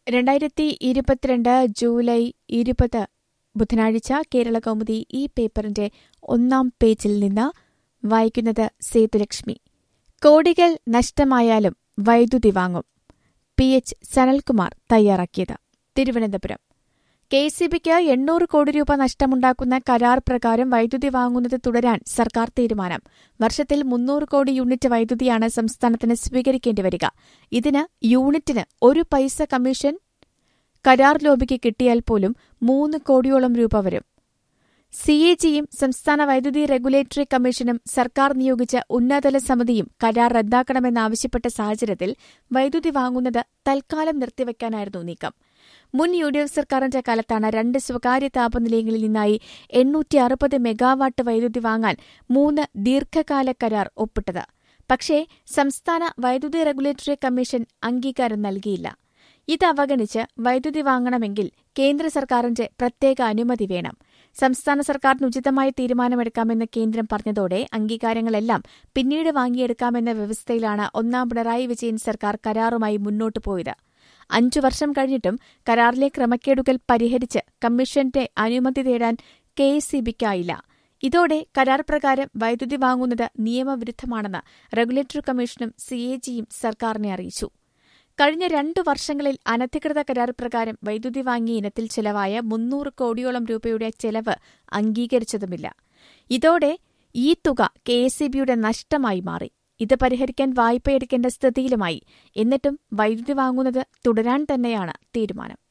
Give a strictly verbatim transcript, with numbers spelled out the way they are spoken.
രണ്ടായിരത്തി ഇരുപത്തിരണ്ട് ജൂലൈ ഇരുപത് ബുധനാഴ്ച കേരളകൗമുദി ഈ പേപ്പറിന്റെ ഒന്നാം പേജിൽ നിന്ന് വായിക്കുന്നത് സേതുലക്ഷ്മി. കോടികൾ നഷ്ടമായാലും വൈദ്യുതി വാങ്ങും. പി എച്ച് സനൽകുമാർ തയ്യാറാക്കിയത്. തിരുവനന്തപുരം. കെ എസ് ഇ ബിക്ക് എണ്ണൂറ് കോടി രൂപ നഷ്ടമുണ്ടാക്കുന്ന കരാർ പ്രകാരം വൈദ്യുതി വാങ്ങുന്നത് തുടരാൻ സർക്കാർ തീരുമാനം. വർഷത്തിൽ മുന്നൂറ് കോടി യൂണിറ്റ് വൈദ്യുതിയാണ് സംസ്ഥാനത്തിന് സ്വീകരിക്കേണ്ടിവരിക. ഇതിന് യൂണിറ്റിന് ഒരു പൈസ കമ്മീഷൻ കരാർ ലോബിക്ക് കിട്ടിയാൽ പോലും മൂന്ന് കോടിയോളം രൂപ വരും. സി എ ജിയും സംസ്ഥാന വൈദ്യുതി റെഗുലേറ്ററി കമ്മീഷനും സർക്കാർ നിയോഗിച്ച ഉന്നതതല സമിതിയും കരാർ റദ്ദാക്കണമെന്നാവശ്യപ്പെട്ട സാഹചര്യത്തിൽ വൈദ്യുതി വാങ്ങുന്നത് തൽക്കാലം നിർത്തിവെക്കാനായിരുന്നു നീക്കം. മുൻ യു ഡി എഫ് സർക്കാരിന്റെ കാലത്താണ് രണ്ട് സ്വകാര്യ താപനിലയങ്ങളിൽ നിന്നായി എണ്ണൂറ്റി അറുപത് മെഗാവാട്ട് വൈദ്യുതി വാങ്ങാൻ മൂന്ന് ദീർഘകാല കരാർ ഒപ്പിട്ടത്. പക്ഷേ സംസ്ഥാന വൈദ്യുതി റെഗുലേറ്ററി കമ്മീഷൻ അംഗീകാരം നൽകിയില്ല. ഇത് അവഗണിച്ച് വൈദ്യുതി വാങ്ങണമെങ്കിൽ കേന്ദ്ര സർക്കാരിന്റെ പ്രത്യേക അനുമതി വേണം. സംസ്ഥാന സർക്കാരിന് ഉചിതമായ തീരുമാനമെടുക്കാമെന്ന് കേന്ദ്രം പറഞ്ഞതോടെ അംഗീകാരങ്ങളെല്ലാം പിന്നീട് വാങ്ങിയെടുക്കാമെന്ന വ്യവസ്ഥയിലാണ് ഒന്നാം പിണറായി വിജയൻ സർക്കാർ കരാറുമായി മുന്നോട്ടു പോയത്. അഞ്ചു വർഷം കഴിഞ്ഞിട്ടും കരാറിലെ ക്രമക്കേടുകൾ പരിഹരിച്ച് കമ്മീഷന്റെ അനുമതി തേടാൻ കെ എസ് ഇ ബിക്കായില്ല. ഇതോടെ കരാർ പ്രകാരം വൈദ്യുതി വാങ്ങുന്നത് നിയമവിരുദ്ധമാണെന്ന് റെഗുലേറ്ററി കമ്മീഷനും സി എ ജിയും സർക്കാരിനെ അറിയിച്ചു. കഴിഞ്ഞ രണ്ടു വർഷങ്ങളിൽ അനധികൃത കരാർ പ്രകാരം വൈദ്യുതി വാങ്ങിയ ഇനത്തിൽ ചെലവായ മുന്നൂറ് കോടിയോളം രൂപയുടെ ചെലവ് അംഗീകരിച്ചതുമില്ല. ഇതോടെ ഈ തുക കെ എസ് ഇ ബിയുടെ നഷ്ടമായി മാറി. ഇത് പരിഹരിക്കാൻ വായ്പയെടുക്കേണ്ട സ്ഥിതിയിലുമായി. എന്നിട്ടും വൈദ്യുതി വാങ്ങുന്നത് തുടരാൻ തന്നെയാണ് തീരുമാനം.